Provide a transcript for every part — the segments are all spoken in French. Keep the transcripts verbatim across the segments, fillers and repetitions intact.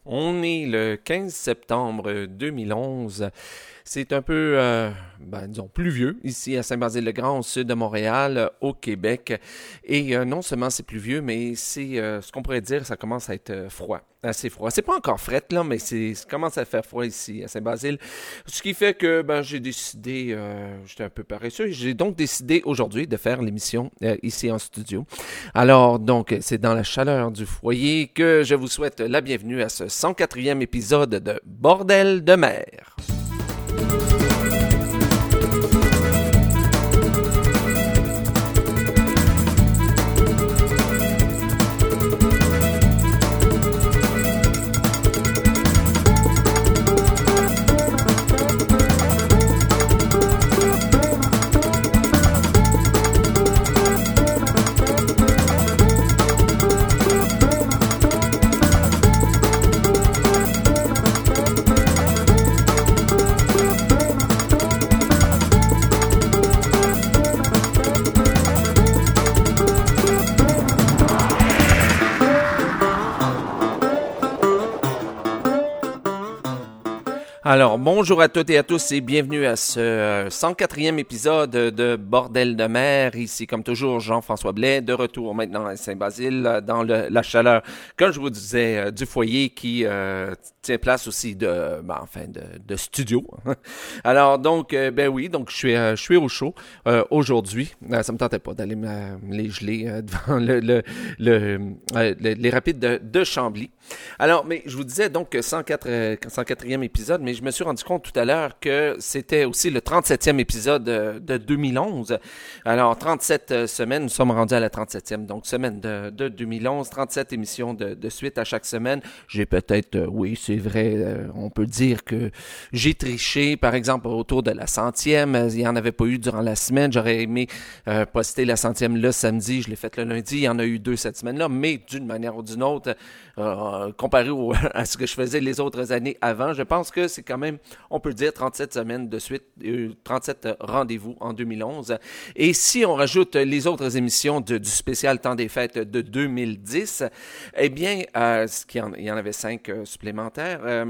On est le quinze septembre deux mille onze. C'est un peu, euh, ben, disons, pluvieux ici à Saint-Basile-le-Grand, au sud de Montréal, au Québec. Et euh, non seulement c'est pluvieux, mais c'est euh, ce qu'on pourrait dire, ça commence à être euh, froid, assez froid. C'est pas encore fret, là, mais c'est, ça commence à faire froid ici à Saint-Basile. Ce qui fait que ben, j'ai décidé, euh, j'étais un peu paresseux, j'ai donc décidé aujourd'hui de faire l'émission euh, ici en studio. Alors, donc, c'est dans la chaleur du foyer que je vous souhaite la bienvenue à ce cent quatrième épisode de Bordel de mer. Alors, bonjour à toutes et à tous et bienvenue à ce cent quatrième épisode de Bordel de mer. Ici, comme toujours, Jean-François Blais, de retour maintenant à Saint-Basile, dans le, la chaleur, comme je vous disais, du foyer qui euh, tient place aussi de, ben, enfin, de, de studio. Alors, donc, euh, ben oui, donc je suis, euh, je suis au chaud euh, aujourd'hui. Euh, ça me tentait pas d'aller me, me les geler euh, devant le, le, le, euh, les, les rapides de, de Chambly. Alors, mais je vous disais donc cent quatre, euh, cent quatrième épisode, mais je me suis rendu compte tout à l'heure que c'était aussi le trente-septième épisode de, de deux mille onze. Alors, trente-sept semaines, nous sommes rendus à la trente-septième, donc semaine de, de deux mille onze, trente-sept émissions de, de suite à chaque semaine. J'ai peut-être, euh, oui, c'est vrai, euh, on peut dire que j'ai triché, par exemple, autour de la centième, il n'y en avait pas eu durant la semaine, j'aurais aimé euh, poster la centième le samedi, je l'ai fait le lundi, il y en a eu deux cette semaine-là, mais d'une manière ou d'une autre, euh, comparé au, à ce que je faisais les autres années avant, je pense que c'est quand même, on peut dire, trente-sept semaines de suite, euh, trente-sept rendez-vous en deux mille onze. Et si on rajoute les autres émissions de, du spécial Temps des Fêtes de deux mille dix, eh bien, euh, il, y en, il y en avait cinq euh, supplémentaires. Euh,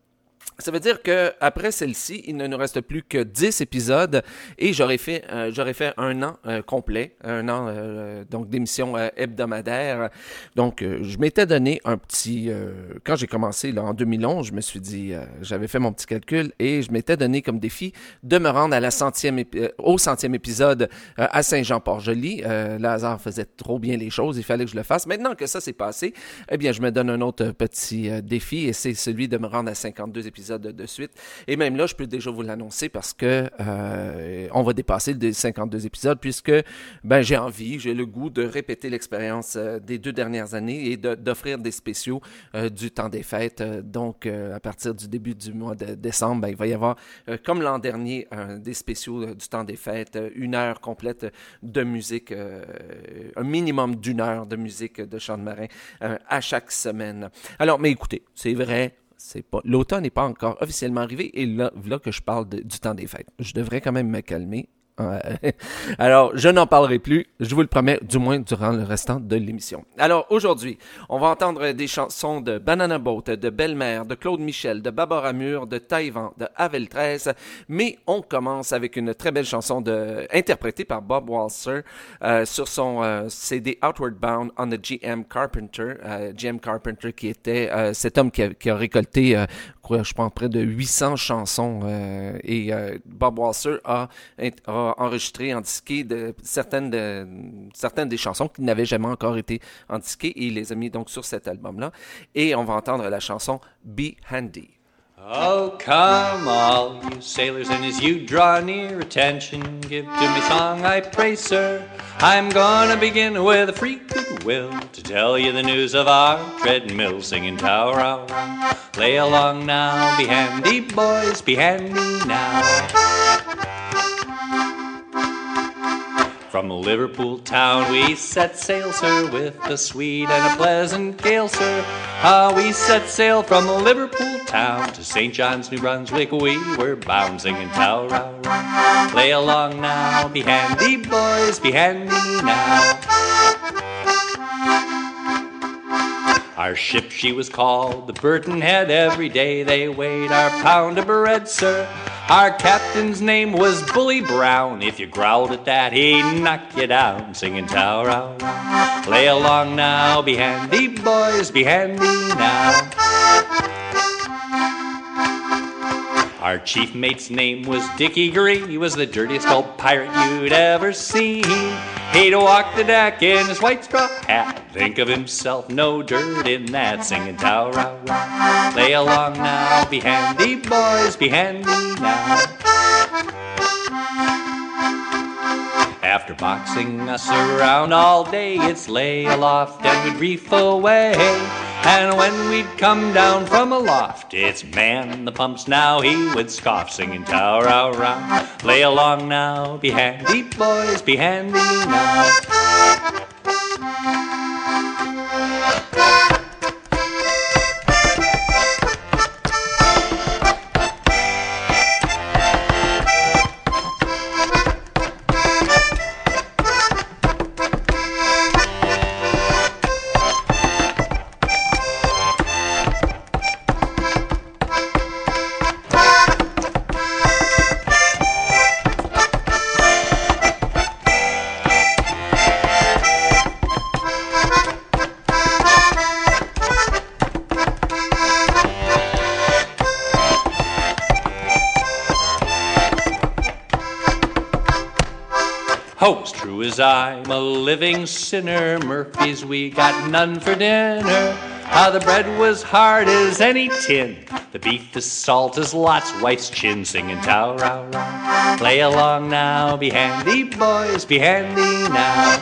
Ça veut dire que après celle-ci, il ne nous reste plus que dix épisodes et j'aurais fait euh, j'aurais fait un an euh, complet, un an euh, donc d'émissions euh, hebdomadaires. Donc euh, je m'étais donné un petit euh, quand j'ai commencé là en deux mille onze, je me suis dit euh, j'avais fait mon petit calcul et je m'étais donné comme défi de me rendre à la centième épi- euh, au centième épisode euh, à Saint-Jean-Port-Joli. Euh, le hasard faisait trop bien les choses, il fallait que je le fasse. Maintenant que ça s'est passé, eh bien je me donne un autre petit euh, défi et c'est celui de me rendre à cinquante-deux épisodes De, de suite. Et même là, je peux déjà vous l'annoncer parce que euh, on va dépasser les cinquante-deux épisodes puisque ben j'ai envie, j'ai le goût de répéter l'expérience euh, des deux dernières années et de, d'offrir des spéciaux euh, du temps des fêtes. Euh, donc, euh, à partir du début du mois de décembre, ben, il va y avoir, euh, comme l'an dernier, euh, des spéciaux euh, du temps des fêtes, euh, une heure complète de musique, euh, un minimum d'une heure de musique de chant de marin euh, à chaque semaine. Alors, mais écoutez, c'est vrai, C'est pas, l'automne n'est pas encore officiellement arrivé et là, là que je parle de, du temps des fêtes. Je devrais quand même me calmer. Alors, je n'en parlerai plus, je vous le promets, du moins durant le restant de l'émission. Alors, aujourd'hui, on va entendre des chansons de Banana Boat, de Belle-Mère, de Claude Michel, de Barbara Mur, de Taïwan, de Havel treize, mais on commence avec une très belle chanson de, interprétée par Bob Walser euh, sur son euh, C D Outward Bound on the G M Carpenter. Euh, G M Carpenter qui était euh, cet homme qui a, qui a récolté, euh, je pense, près de huit cents chansons euh, et euh, Bob Walser a, a enregistré en disqué de certaines, de, certaines des chansons qui n'avaient jamais encore été en disqué et il les a mis donc sur cet album-là. Et on va entendre la chanson Be Handy. Oh, come, all you sailors, and as you draw near, attention, give to me song, I pray, sir. I'm gonna begin with a free goodwill to tell you the news of our treadmill, singing tow-row. Lay along now, be handy, boys, be handy now. From Liverpool town we set sail, sir, with a sweet and a pleasant gale, sir. Ah, we set sail from Liverpool town to Saint John's, New Brunswick. We were bound, singing tow-row. Lay along now, be handy, boys, be handy now. Our ship, she was called the Birkenhead. Every day they weighed our pound of bread, sir. Our captain's name was Bully Brown. If you growled at that, he'd knock you down, singing tow-row-row. Lay along now, be handy, boys, be handy now. Our chief mate's name was Dickie Green. He was the dirtiest old pirate you'd ever seen. He'd walk the deck in his white straw hat. Think of himself, no dirt in that, singing tow-row-row. Lay along now, be handy, boys, be handy now. After boxing us around all day, it's lay aloft and we'd reef away. And when we'd come down from aloft, it's man the pumps now, he would scoff, singing tow-row-row. Lay along now, be handy, boys, be handy now. Hope's true as I'm a living sinner. Murphy's, we got none for dinner. How the bread was hard as any tin, the beef as salt as Lot's wife's chin, singing tow-row-row. Play along now, be handy, boys, be handy now.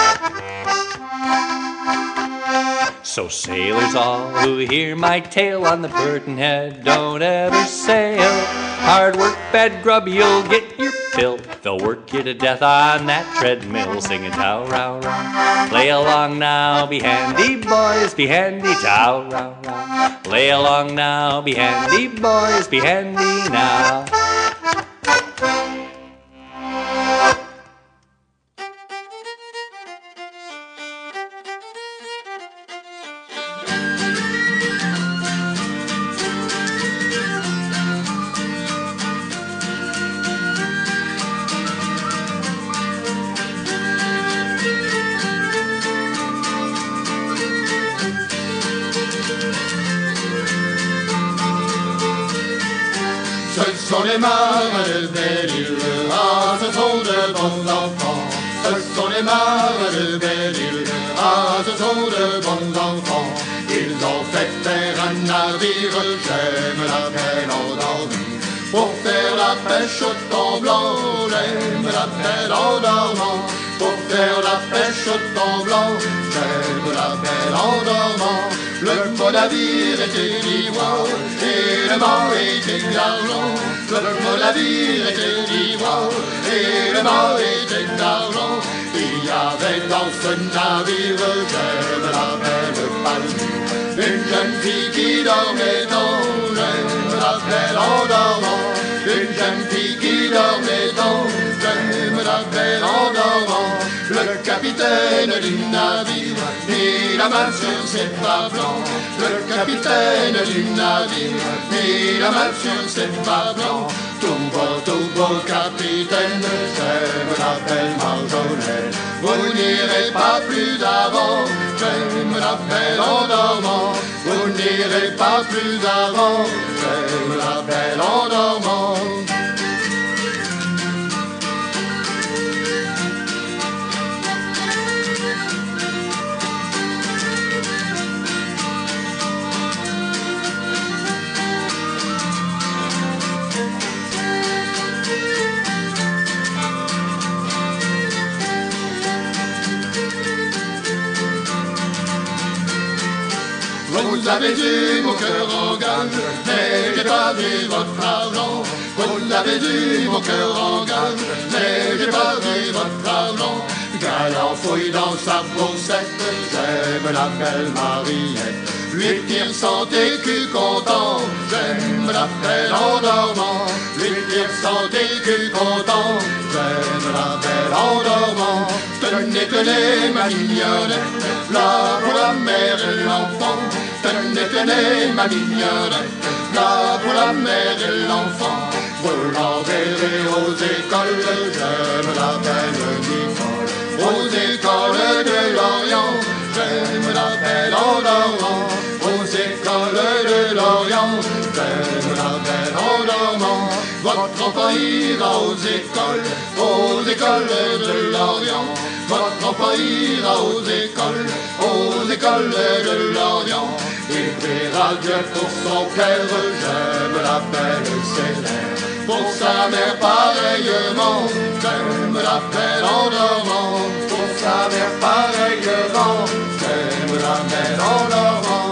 So sailors all who hear my tale on the Birkenhead, don't ever sail. Hard work, bad grub, you'll get your fill. They'll work you to death on that treadmill, singing tow-row-row. Play along now, be handy, boys, be handy, tow-row-row. Play along now, be handy, boys, be handy now. Ce sont les marins de Belle-Île, ah, ce sont de bons enfants. Ce sont les marins de Belle-Île, ah, ce sont de bons enfants. Ils ont fait faire un navire, j'aime la belle endormie. Pour faire la pêche au thon blanc, j'aime la belle en dormant. Pour faire la pêche au thon blanc, j'aime la belle en dormant. Le beau navire était d'ivoire et le mât était d'argent. Le beau navire était d'ivoire et le mât était d'argent. Il y avait dans ce navire, j'aime la belle palme, une jeune fille qui dormait dans, j'aime la belle en dormant. Une jeune fille qui dormait dans, j'aime la belle en dormant. Le capitaine du navire mit la main sur ses bras blancs. Le capitaine du navire mit la main sur ses bras blancs. Tout beau, tout beau capitaine, j'aime la belle Marjolaine. Vous n'irez pas plus d'avant, j'aime la belle en dormant. Vous n'irez pas plus avant, j'aime la belle en dormant. Vous avez eu mon cœur en gage, mais j'ai pas vu votre argent. Vous avez eu mon cœur en gage, mais j'ai pas vu votre argent. Galant fouille dans sa brossette, j'aime la belle Mariette. Lui tire cent écus content, j'aime la belle en dormant. Lui tire cent écus content, j'aime la belle en dormant. Tenez, tenez, ma mignonnette, là pour la mère et l'enfant. Tenez, tenez, ma mignonnette, là pour la mère et l'enfant. Vous l'enverrez aux écoles, j'aime la belle Nicole. Aux écoles de Lorient, j'aime la belle en dormant. Aux écoles de Lorient, j'aime la belle en dormant. Votre enfant ira aux écoles, aux écoles de Lorient. Votre enfant ira aux écoles, aux écoles de Lorient. Il priera Dieu pour son père, j'aime la belle Célère. Pour sa mère pareillement, j'aime la belle en dormant. Pour sa mère pareillement, j'aime la belle en dormant.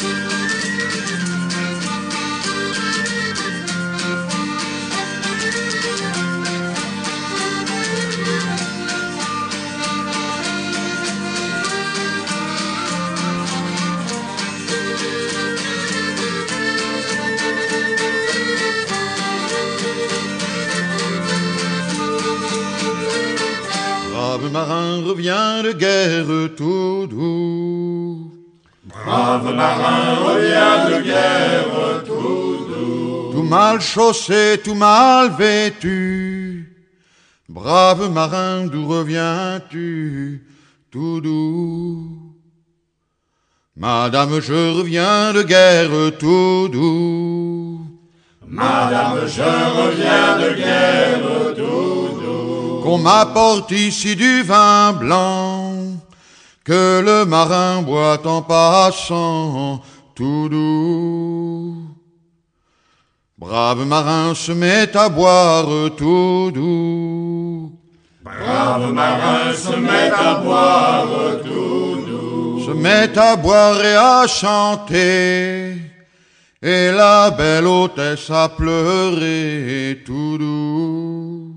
Brave marin revient de guerre tout doux. Brave marin revient de guerre tout doux. Tout mal chaussé, tout mal vêtu. Brave marin, d'où reviens-tu tout doux? Madame, je reviens de guerre tout doux. Madame, je reviens de guerre tout doux. Qu'on m'apporte ici du vin blanc, que le marin boit en passant tout doux. Brave marin se met à boire tout doux. Brave marin se met à boire tout doux. Se met à boire et à chanter, et la belle hôtesse à pleurer tout doux.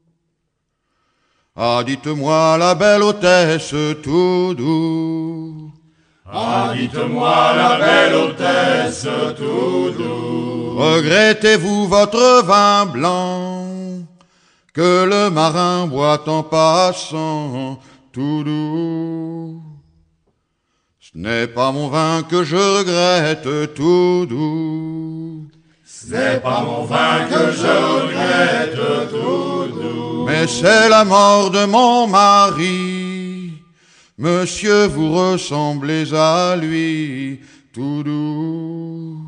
Ah, dites-moi la belle hôtesse tout doux. Ah, dites-moi la belle hôtesse tout doux. Regrettez-vous votre vin blanc, que le marin boit en passant tout doux? Ce n'est pas mon vin que je regrette tout doux. Ce n'est pas mon vin que je regrette tout doux. Mais c'est la mort de mon mari. Monsieur, vous ressemblez à lui tout doux.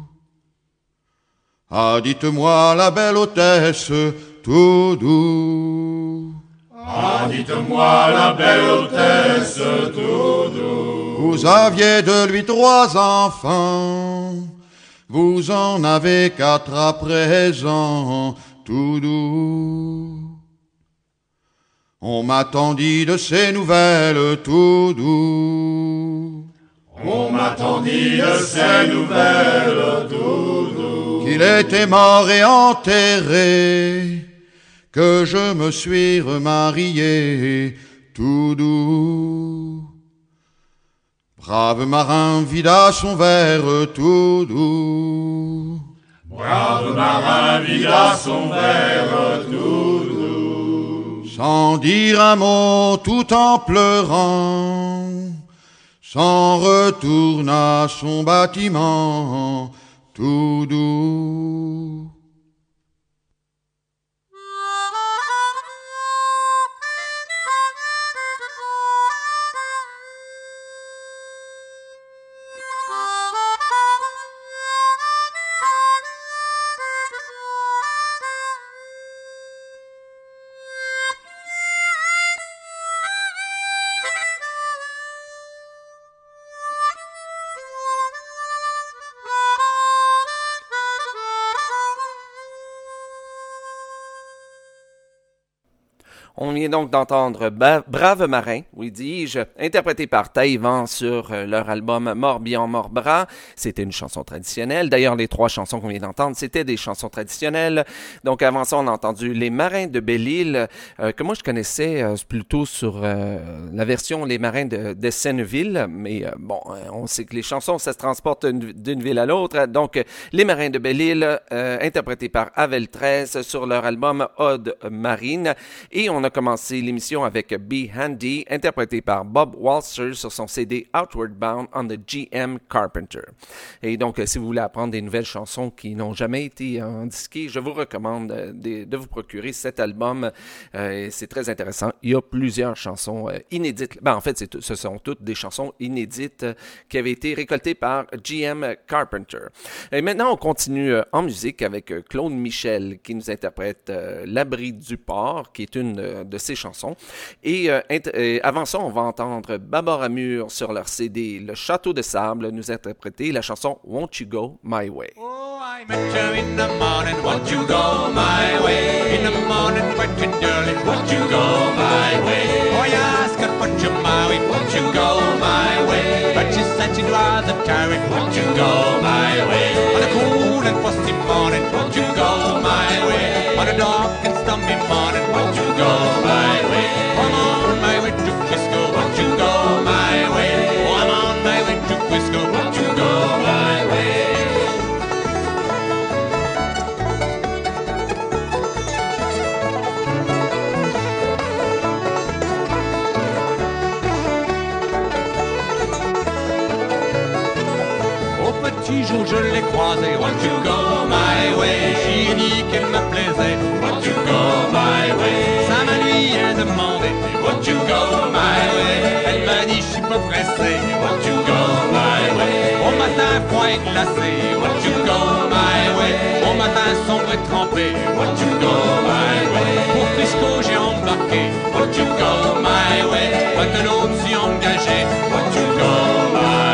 Ah, dites-moi la belle hôtesse tout doux. Ah, dites-moi la belle hôtesse tout doux. Vous aviez de lui trois enfants, vous en avez quatre à présent tout doux. On m'attendit de ces nouvelles tout doux. On m'attendit de ces nouvelles tout doux. Qu'il était mort et enterré, que je me suis remarié tout doux. Brave marin vida son verre tout doux. Brave marin vida son verre tout doux. Sans dire un mot tout en pleurant, s'en retourne à son bâtiment tout doux. On vient donc d'entendre ba- Brave Marin, oui dis-je, interprété par Taïwan sur euh, leur album Morbihan Morbras. C'était une chanson traditionnelle. D'ailleurs, les trois chansons qu'on vient d'entendre, c'était des chansons traditionnelles. Donc avant ça, on a entendu Les Marins de Belle-Île, euh, que moi je connaissais euh, plutôt sur euh, la version Les Marins de, de Senneville. Mais euh, bon, on sait que les chansons, ça se transporte d'une, d'une ville à l'autre. Donc, euh, Les Marins de Belle-Île, euh, interprétés par Avel treize sur leur album Ode Marine. Et on a commencé l'émission avec Be Handy, interprété par Bob Walser sur son C D Outward Bound on the G M Carpenter. Et donc, si vous voulez apprendre des nouvelles chansons qui n'ont jamais été en disqué, je vous recommande de, de vous procurer cet album. Euh, c'est très intéressant. Il y a plusieurs chansons euh, inédites. Ben, en fait, c'est, ce sont toutes des chansons inédites euh, qui avaient été récoltées par G M Carpenter. Et maintenant, on continue euh, en musique avec euh, Claude Michel qui nous interprète euh, L'Abri du Port, qui est une euh, de ses chansons. Et euh, int- euh, avant ça, on va entendre Babar Amur sur leur C D Le Château de Sable nous interpréter la chanson Won't You Go My Way. Oh, I met you in the morning, won't you go my way? In the morning, wet and early, won't you go my way? Oh, you asked her, but you married, won't you go my way? But she said she'd rather tarry, won't you go my way? On a cool and frosty morning, won't you go my way? On a dark and stormy morning, won't you go my way? Oh, I'm on my way to Frisco, won't you go my way? Oh, I'm on my way to Frisco, won't you go my way? Petit jour je l'ai croisé, won't you go my way? J'ai dit qu'elle me plaisait, won't you go my way? Ça m'a lui a demandé, won't you go my way? Elle m'a dit, je suis pas pressé, won't you go my way? Au matin froid et glacé, won't you go my way? Au matin sombre et trempé, won't you go my way? Pour Frisco j'ai embarqué, won't you go my way? Maintenant s'y engagé, won't you go my way?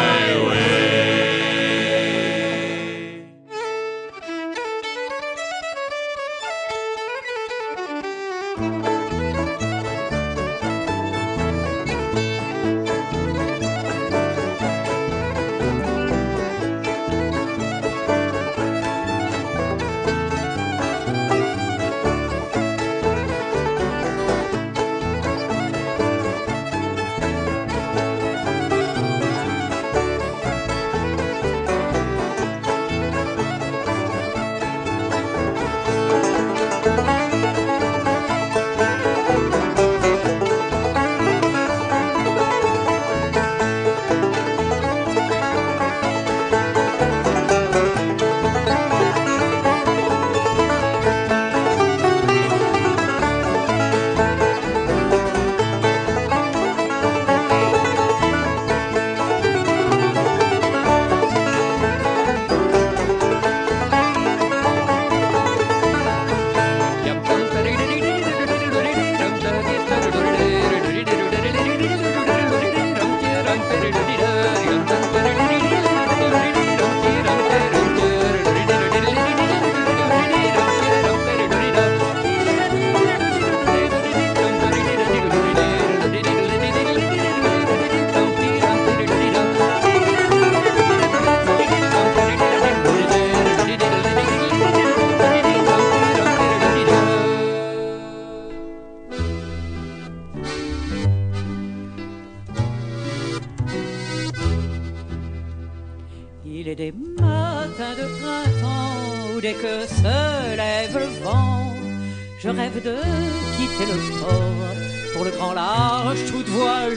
Il est des matins de printemps où dès que se lève le vent, je rêve de quitter le port pour le grand large, toute voile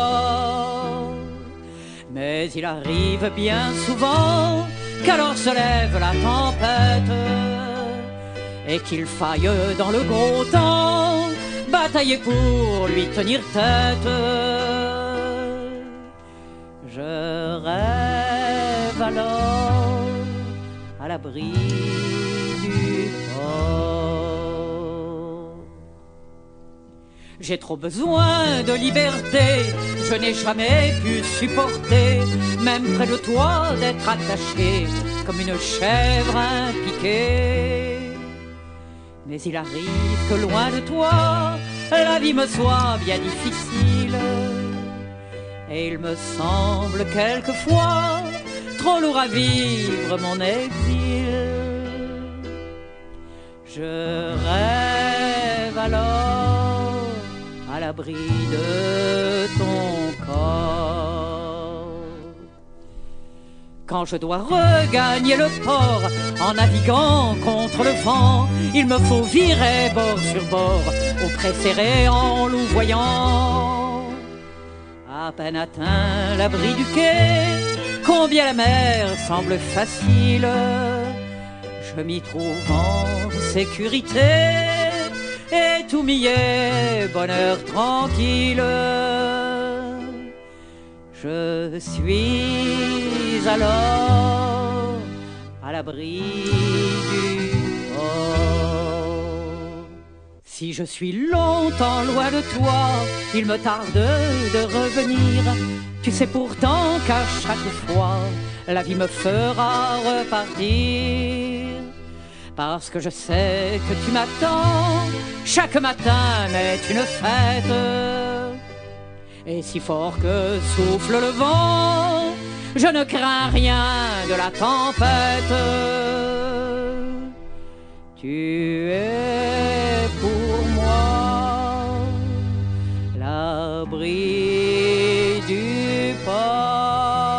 dehors. Mais il arrive bien souvent qu'alors se lève la tempête et qu'il faille dans le gros temps batailler pour lui tenir tête. Je rêve alors à l'abri du port. J'ai trop besoin de liberté, je n'ai jamais pu supporter, même près de toi, d'être attaché comme une chèvre impiquée. Mais il arrive que loin de toi, la vie me soit bien difficile. Et il me semble quelquefois trop lourd à vivre mon exil. Je rêve alors à l'abri de ton corps. Quand je dois regagner le port en naviguant contre le vent, il me faut virer bord sur bord au préféré en louvoyant. À peine atteint l'abri du quai, combien la mer semble facile. Je m'y trouve en sécurité et tout m'y est bonheur tranquille. Je suis alors à l'abri du port. Si je suis longtemps loin de toi, il me tarde de revenir. Tu sais pourtant qu'à chaque fois, la vie me fera repartir. Parce que je sais que tu m'attends, chaque matin n'est une fête. Et si fort que souffle le vent, je ne crains rien de la tempête. Tu es pour moi l'abri du port.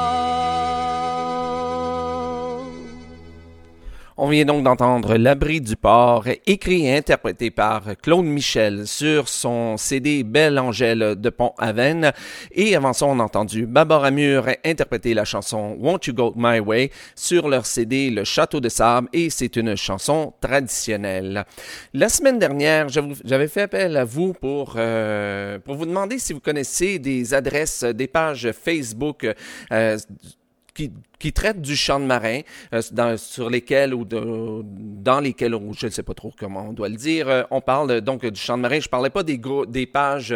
On vient donc d'entendre L'abri du port, écrit et interprété par Claude Michel sur son C D Belle Angèle de Pont-Aven. Et avant ça, on a entendu Barbara Mur interpréter la chanson Won't You Go My Way sur leur C D Le Château de Sable, et c'est une chanson traditionnelle. La semaine dernière, j'avais fait appel à vous pour, euh, pour vous demander si vous connaissez des adresses, des pages Facebook euh, qui qui traite du chant de marin, euh, dans, sur lesquels ou de, dans lesquels, ou je ne sais pas trop comment on doit le dire, euh, on parle donc du chant de marin. Je parlais pas des gros, des pages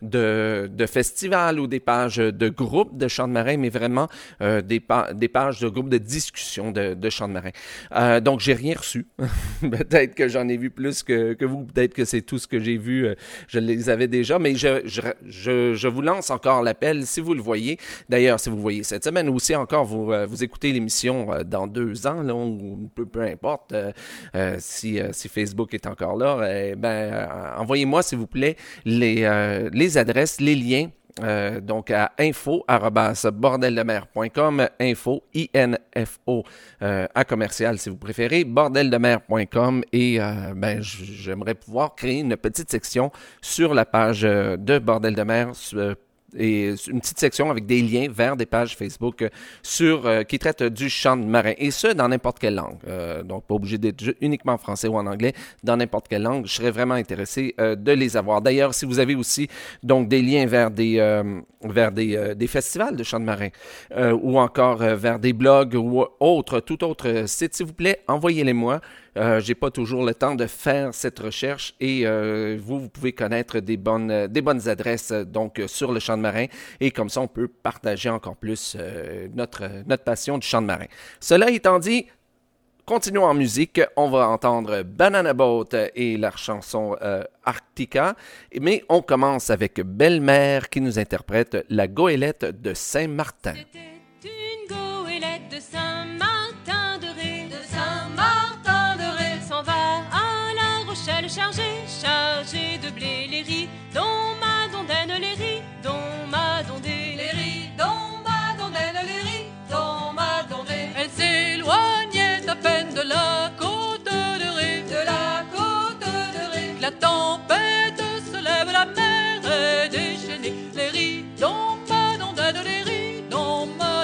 de, de festivals ou des pages de groupes de chant de marin, mais vraiment euh, des, pa- des pages de groupes de discussion de, de chant de marin. Euh, donc j'ai rien reçu. Peut-être que j'en ai vu plus que, que vous, peut-être que c'est tout ce que j'ai vu, euh, je les avais déjà, mais je, je, je, je vous lance encore l'appel si vous le voyez. D'ailleurs, si vous le voyez cette semaine, ou si encore vous, euh, vous écoutez l'émission euh, dans deux ans, là, ou peu, peu importe, euh, euh, si, euh, si Facebook est encore là, euh, ben, euh, envoyez-moi, s'il vous plaît, les, euh, les adresses, les liens, euh, donc à info arobase bordeldemer point com, info, I N F O, euh, à commercial, si vous préférez, bordeldemer point com, et euh, ben, j'aimerais pouvoir créer une petite section sur la page de Bordel de Mer, euh, et une petite section avec des liens vers des pages Facebook sur euh, qui traitent du chant de marin, et ce, dans n'importe quelle langue. Euh, donc, pas obligé d'être uniquement en français ou en anglais, dans n'importe quelle langue. Je serais vraiment intéressé euh, de les avoir. D'ailleurs, si vous avez aussi donc des liens vers des euh, vers des, euh, des festivals de chant de marin, euh, ou encore euh, vers des blogs ou autres, tout autre site, s'il vous plaît, envoyez-les-moi. Euh, j'ai pas toujours le temps de faire cette recherche, et euh, vous, vous pouvez connaître des bonnes, des bonnes adresses donc sur le chant de marin, et comme ça, on peut partager encore plus euh, notre, notre passion du chant de marin. Cela étant dit, continuons en musique. On va entendre Banana Boat et leur chanson euh, Arctica, mais on commence avec Belle-Mère qui nous interprète La Goélette de Saint-Martin. C'était une goélette de Saint-Martin de Ré, de Saint-Martin de Ré, s'en va à La Rochelle chargée, chargée de blé les riz, dont ma dondaine les riz, dont ma dondée les riz, dont ma dondaine les riz, dont ma dondée. Elle s'éloignait à peine de la côte de Ré, de la côte de Ré. La tempête se lève, la mer est déchaînée, les riz, dont ma dondaine les riz, dont ma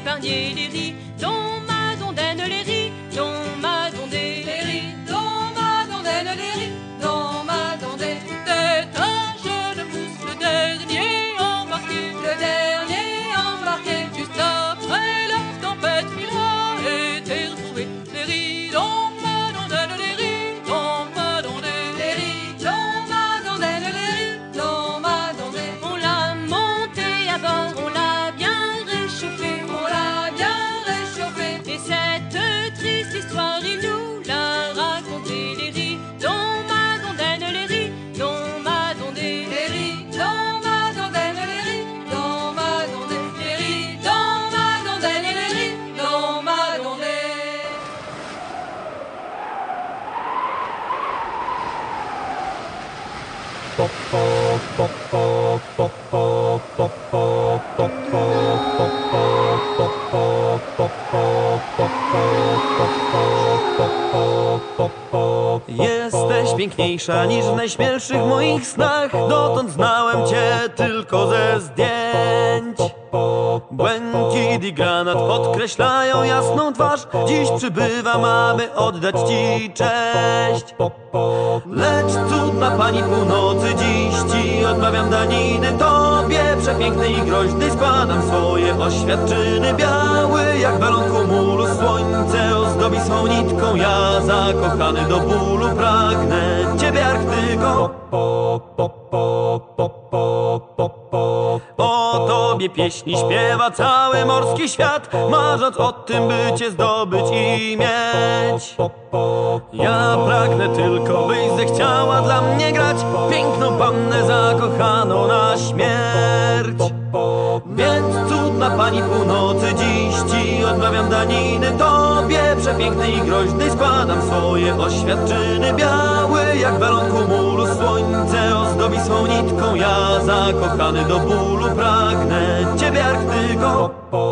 épargner les riz dont ma dondaine les riz, dont ma dondée les riz, dont ma dondaine les riz, dont ma dondée. C'est un jeune mousse, le dernier embarqué, le dernier embarqué, juste après la tempête il a été retrouvé. Les riz dont ma dondaine les riz, dont ma dondée les riz, dont ma dondaine les riz, dont ma dondée. On l'a monté à bord, on l'a bien réchauffé, on l'a bien réchauffé. Et cette triste histoire il nous l'a raconté. Les riz dont ma dondaine les riz, dont ma dondée les riz, dont ma dondaine les riz, dont ma dondée les riz, dont ma dondaine les riz, dont ma dondée. Jesteś piękniejsza niż w najśmielszych moich snach. Dotąd znałem cię tylko ze zdjęć. Błękit i granat podkreślają jasną twarz. Dziś przybywam, aby oddać ci cześć. Lecz cudna pani północy, dziś ci odmawiam daniny. Tobie przepięknej i groźnej składam swoje oświadczyny. Biały jak balon kumulu, słońce ozdobi swą nitką. Ja zakochany do bólu pragnę ciebie, Arktyko. O tobie pieśni śpiewa cały morski świat, marząc o tym, by cię zdobyć i mieć. Ja pragnę tylko, byś zechciała dla mnie grać piękną pannę zakochaną na śmierć. Więc cudna pani północy, dziś ci odmawiam daniny. Tobie przepięknej i groźnej składam swoje oświadczyny. Biały jak balon kumulu, słońce ozdobi swą nitką. Ja zakochany do bólu pragnę ciebie, Arktyko.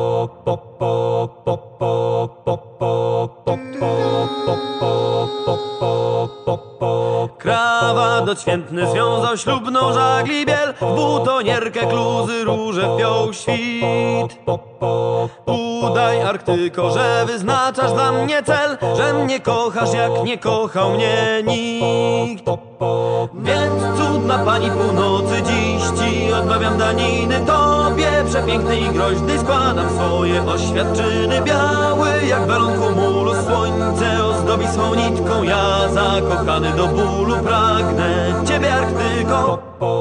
Krawat odświętny związał ślubną żagli biel, w butonierkę kluzy róże wpiął świt. Udaj, Arktyko, że wyznaczasz dla mnie cel, że mnie kochasz jak nie kochał mnie nikt. Więc cudna pani północy, dziś ci odmawiam daniny. Tobie przepięknej i groźnej składam swoje oświadczyny. Biały jak balon kumulu, słońce ozdobi swą nitką. Ja zakochany do bólu pragnę ciebie, Arktyko.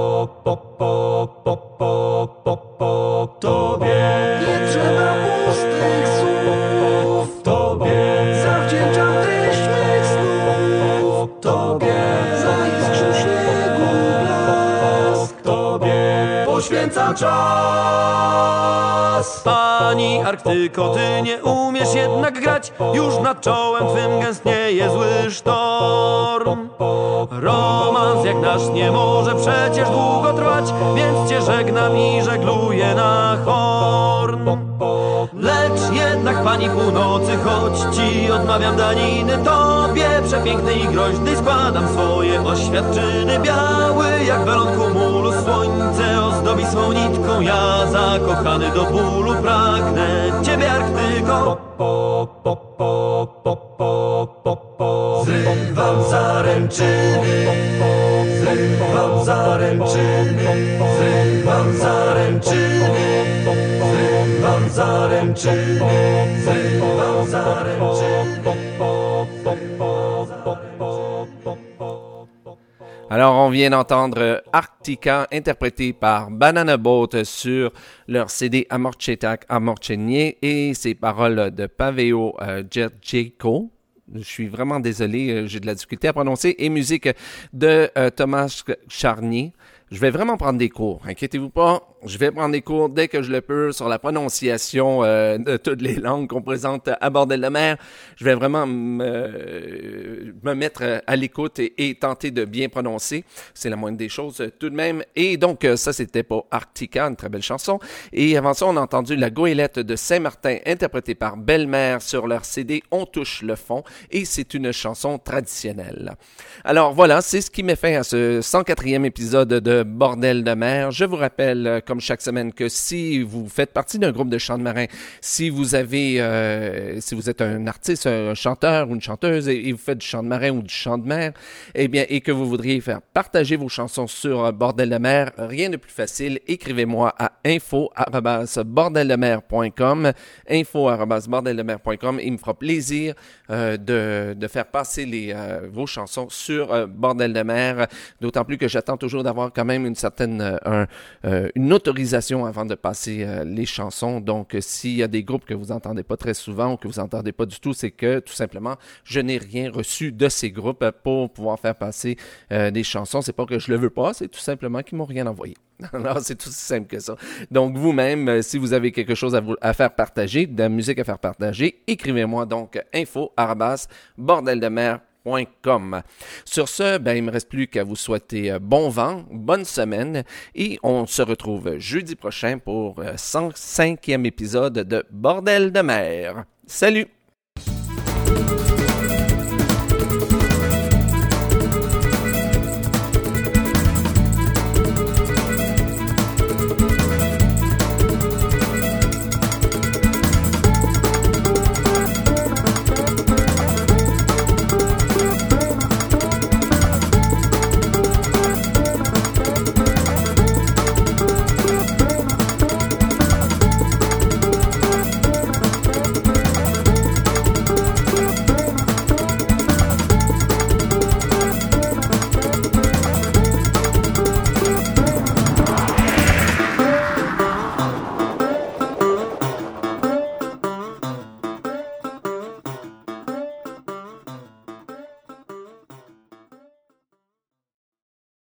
Tobie nie trzeba pustych słów, Tobie zawdzięczam treść mych snów, Tobie zaiskrzył śniegu blask, Tobie poświęcam czas. Pani Arktyko, ty nie umiesz jednak grać, już nad czołem twym gęstnieje zły sztorm. Romans jak nasz nie może przecież długo trwać, więc cię żegnam i żegluję na horn. Lecz jednak pani północy, choć ci odmawiam daniny. Tobie przepięknej i groźnej składam swoje oświadczyny. Biały jak balon kumulu, słońce ozdobi swą nitką. Ja zakochany do bólu pragnę ciebie, Arktyko. Zrywam zaręczyny, zrywam zaręczyny, zrywam zaręczyny, zrywam zaręczyny, zrywam zaręczyny. Alors, on vient d'entendre Arktika, interprété par Banana Boat sur leur C D Amorcetak Amorcenie et ses paroles de Paveo euh, Djerjeko. Je suis vraiment désolé, j'ai de la difficulté à prononcer. Et musique de euh, Thomas Charnier. Je vais vraiment prendre des cours, inquiétez-vous pas. Je vais prendre des cours dès que je le peux sur la prononciation euh, de toutes les langues qu'on présente à Bordel de mer. Je vais vraiment me, me mettre à l'écoute et, et tenter de bien prononcer. C'est la moindre des choses tout de même. Et donc, ça, c'était pour Arktika, une très belle chanson. Et avant ça, on a entendu La Goélette de Saint-Martin, interprétée par Belle-Mère sur leur C D On touche le fond. Et c'est une chanson traditionnelle. Alors voilà, c'est ce qui met fin à ce cent quatrième épisode de Bordel de mer. Je vous rappelle, comme comme chaque semaine, que si vous faites partie d'un groupe de chants de marin, si vous avez, euh, si vous êtes un artiste, un chanteur ou une chanteuse et, et vous faites du chant de marin ou du chant de mer, eh bien, et que vous voudriez faire partager vos chansons sur Bordel de mer, rien de plus facile. Écrivez-moi à info arobase bordel de mer point com, info arobase bordel de mer point com. Il me fera plaisir euh, de, de faire passer les, euh, vos chansons sur euh, Bordel de mer, d'autant plus que j'attends toujours d'avoir quand même une certaine euh, un, euh, une autorisation avant de passer euh, les chansons. Donc, euh, s'il y a des groupes que vous entendez pas très souvent ou que vous entendez pas du tout, c'est que tout simplement, je n'ai rien reçu de ces groupes pour pouvoir faire passer euh, des chansons. C'est pas que je le veux pas, c'est tout simplement qu'ils m'ont rien envoyé. Alors, c'est tout aussi simple que ça. Donc, vous-même, euh, si vous avez quelque chose à, vous, à faire partager, de la musique à faire partager, écrivez-moi donc info arobase bordel de mer point com. Sur ce, ben, il ne me reste plus qu'à vous souhaiter euh, bon vent, bonne semaine, et on se retrouve jeudi prochain pour euh, cent cinquième épisode de Bordel de mer. Salut!